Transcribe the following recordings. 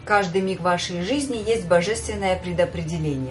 Каждый миг вашей жизни есть божественное предопределение.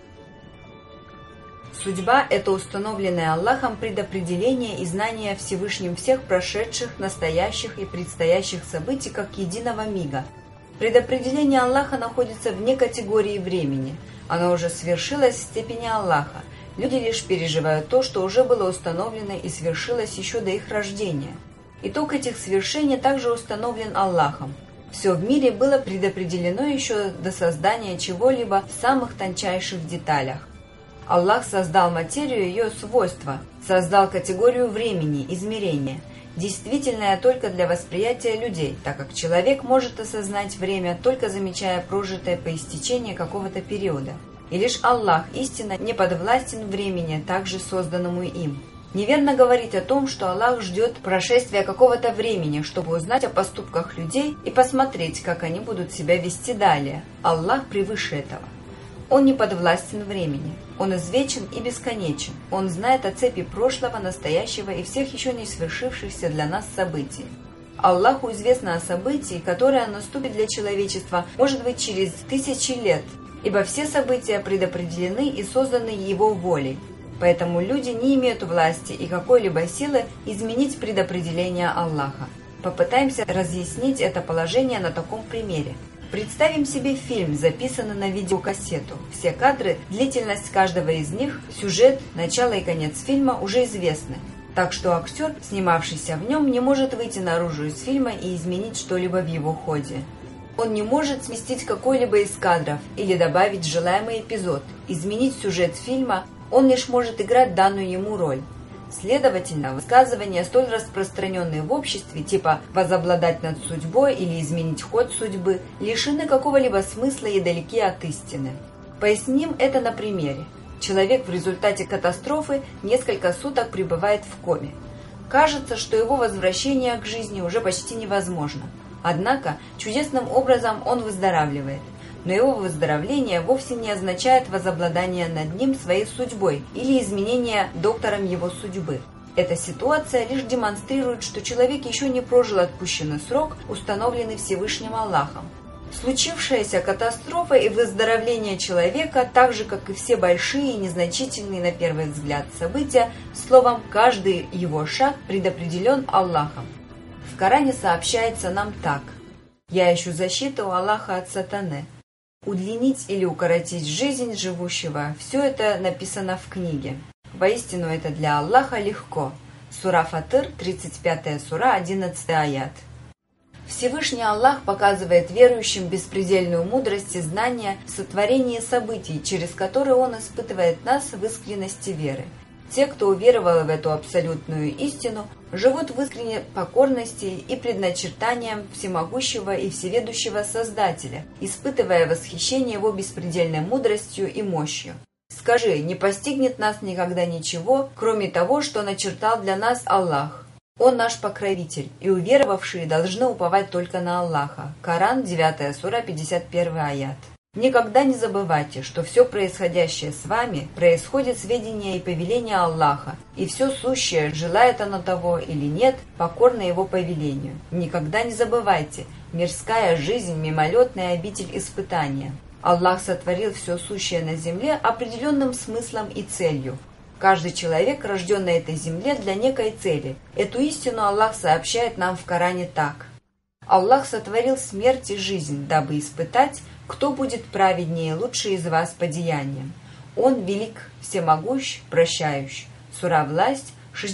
Судьба – это установленное Аллахом предопределение и знание Всевышним всех прошедших, настоящих и предстоящих событий как единого мига. Предопределение Аллаха находится вне категории времени. Оно уже свершилось в степени Аллаха. Люди лишь переживают то, что уже было установлено и свершилось еще до их рождения. Итог этих свершений также установлен Аллахом. Все в мире было предопределено еще до создания чего-либо в самых тончайших деталях. Аллах создал материю и ее свойства, создал категорию времени, измерения, действительное только для восприятия людей, так как человек может осознать время, только замечая прожитое по истечении какого-то периода. И лишь Аллах истинно не подвластен времени, также созданному им. Неверно говорить о том, что Аллах ждет прошествия какого-то времени, чтобы узнать о поступках людей и посмотреть, как они будут себя вести далее. Аллах превыше этого. Он не подвластен времени. Он извечен и бесконечен. Он знает о цепи прошлого, настоящего и всех еще не свершившихся для нас событий. Аллаху известно о событии, которое наступит для человечества, может быть, через тысячи лет, ибо все события предопределены и созданы Его волей. Поэтому люди не имеют власти и какой-либо силы изменить предопределение Аллаха. Попытаемся разъяснить это положение на таком примере. Представим себе фильм, записанный на видеокассету. Все кадры, длительность каждого из них, сюжет, начало и конец фильма уже известны. Так что актер, снимавшийся в нем, не может выйти наружу из фильма и изменить что-либо в его ходе. Он не может сместить какой-либо из кадров или добавить желаемый эпизод, изменить сюжет фильма, он лишь может играть данную ему роль. Следовательно, высказывания, столь распространенные в обществе, типа «возобладать над судьбой» или «изменить ход судьбы», лишены какого-либо смысла и далеки от истины. Поясним это на примере. Человек в результате катастрофы несколько суток пребывает в коме. Кажется, что его возвращение к жизни уже почти невозможно. Однако, чудесным образом он выздоравливает. Но его выздоровление вовсе не означает возобладание над ним своей судьбой или изменение доктором его судьбы. Эта ситуация лишь демонстрирует, что человек еще не прожил отпущенный срок, установленный Всевышним Аллахом. Случившаяся катастрофа и выздоровление человека, так же как и все большие и незначительные на первый взгляд события, словом, каждый его шаг предопределен Аллахом. В Коране сообщается нам так: «Я ищу защиту у Аллаха от сатаны». Удлинить или укоротить жизнь живущего – все это написано в книге. Воистину это для Аллаха легко. Сура Фатыр, 35 сура, 11 аят. Всевышний Аллах показывает верующим беспредельную мудрость и знания в сотворении событий, через которые Он испытывает нас в искренности веры. Те, кто уверовал в эту абсолютную истину, живут в искренней покорности и предначертанием всемогущего и всеведущего Создателя, испытывая восхищение Его беспредельной мудростью и мощью. Скажи, не постигнет нас никогда ничего, кроме того, что начертал для нас Аллах. Он наш покровитель, и уверовавшие должны уповать только на Аллаха. Коран, 9 сура, 51 аят. Никогда не забывайте, что все происходящее с вами происходит с ведения и повеления Аллаха, и все сущее, желает оно того или нет, покорно Его повелению. Никогда не забывайте, мирская жизнь – мимолетная обитель испытания. Аллах сотворил все сущее на земле определенным смыслом и целью. Каждый человек рожден на этой земле для некой цели. Эту истину Аллах сообщает нам в Коране так. Аллах сотворил смерть и жизнь, дабы испытать, кто будет праведнее и лучше из вас по деяниям. Он велик, всемогущ, прощающий. Сура Власть,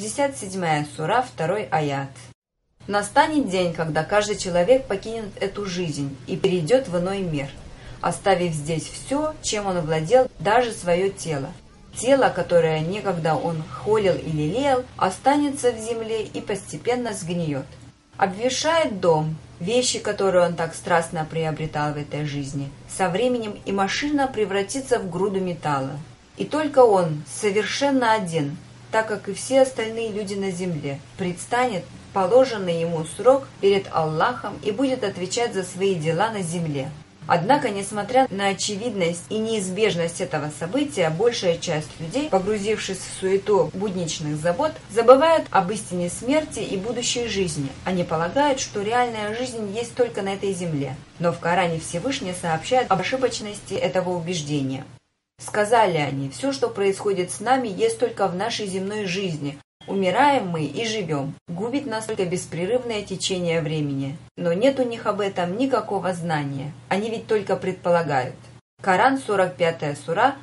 67 сура, 2 аят. Настанет день, когда каждый человек покинет эту жизнь и перейдет в иной мир, оставив здесь все, чем он владел, даже свое тело. Тело, которое некогда он холил и лелеял, останется в земле и постепенно сгниет. Обветшает дом, вещи, которые он так страстно приобретал в этой жизни, со временем и машина превратится в груду металла. И только он, совершенно один, так как и все остальные люди на земле, предстанет в положенный ему срок перед Аллахом и будет отвечать за свои дела на земле. Однако, несмотря на очевидность и неизбежность этого события, большая часть людей, погрузившись в суету будничных забот, забывают об истине смерти и будущей жизни. Они полагают, что реальная жизнь есть только на этой земле. Но в Коране Всевышний сообщает об ошибочности этого убеждения. Сказали они: «Все, что происходит с нами, есть только в нашей земной жизни. Умираем мы и живем. Губит нас только беспрерывное течение времени». Но нет у них об этом никакого знания. Они ведь только предполагают. Коран, 45 сура,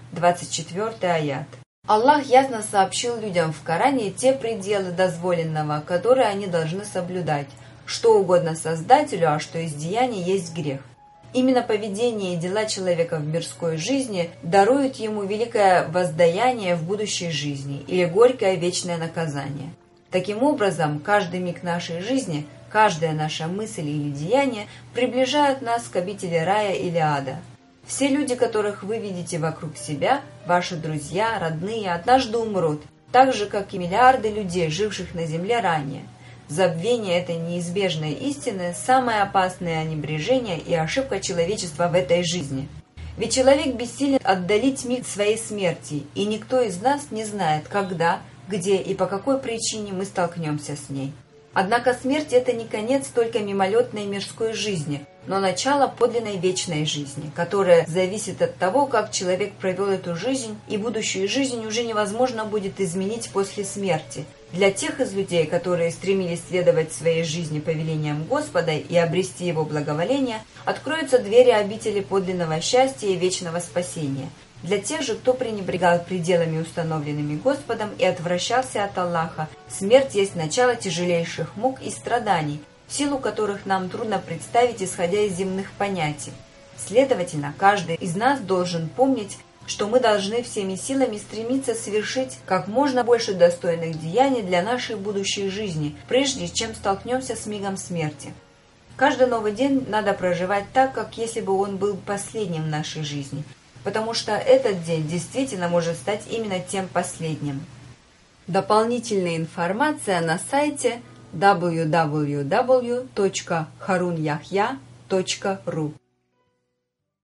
24 аят. Аллах ясно сообщил людям в Коране те пределы дозволенного, которые они должны соблюдать. Что угодно Создателю, а что из деяний есть грех. Именно поведение и дела человека в мирской жизни даруют ему великое воздаяние в будущей жизни или горькое вечное наказание. Таким образом, каждый миг нашей жизни, каждая наша мысль или деяние приближают нас к обители рая или ада. Все люди, которых вы видите вокруг себя, ваши друзья, родные, однажды умрут, так же, как и миллиарды людей, живших на земле ранее. Забвение этой неизбежной истины – самое опасное небрежение и ошибка человечества в этой жизни. Ведь человек бессилен отдалить миг своей смерти, и никто из нас не знает, когда, где и по какой причине мы столкнемся с ней. Однако смерть – это не конец только мимолетной мирской жизни, но начало подлинной вечной жизни, которая зависит от того, как человек провел эту жизнь, и будущую жизнь уже невозможно будет изменить после смерти. Для тех из людей, которые стремились следовать своей жизни повелениям Господа и обрести Его благоволение, откроются двери обители подлинного счастья и вечного спасения. Для тех же, кто пренебрегал пределами, установленными Господом, и отвращался от Аллаха, смерть есть начало тяжелейших мук и страданий, силу которых нам трудно представить, исходя из земных понятий. Следовательно, каждый из нас должен помнить, что мы должны всеми силами стремиться совершить как можно больше достойных деяний для нашей будущей жизни, прежде чем столкнемся с мигом смерти. Каждый новый день надо проживать так, как если бы он был последним в нашей жизни, потому что этот день действительно может стать именно тем последним. Дополнительная информация на сайте www.harunyahya.ru